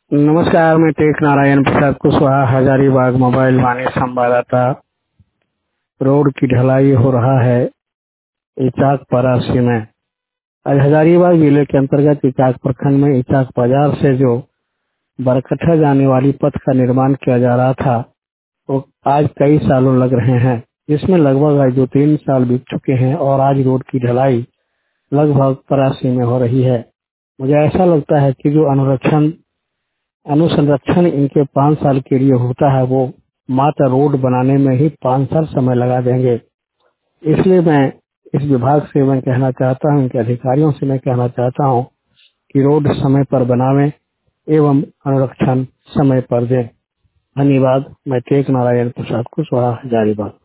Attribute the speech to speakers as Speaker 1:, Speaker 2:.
Speaker 1: नमस्कार, मैं टेक नारायण प्रसाद कुशवाहा, हजारीबाग मोबाइल वाणी संवाददाता। रोड की ढलाई हो रहा है इचाक परासी में। आज हजारीबाग जिले के अंतर्गत इचाक प्रखंड में इचाक बाजार से जो बरकठा जाने वाली पथ का निर्माण किया जा रहा था, वो आज कई सालों लग रहे हैं, जिसमें लगभग आज 2-3 साल बीत चुके हैं और आज रोड की ढलाई लगभग परासी में हो रही है। मुझे ऐसा लगता है कि जो अनुसंरक्षण इनके 5 साल के लिए होता है, वो मात्र रोड बनाने में ही 5 साल समय लगा देंगे। इसलिए मैं इस विभाग से मैं कहना चाहता हूं, इनके अधिकारियों से मैं कहना चाहता हूं कि रोड समय पर बनावें एवं अनुरक्षण समय पर दें। धन्यवाद। मैं टेक नारायण प्रसाद कुशवाहा, हजारीबाग।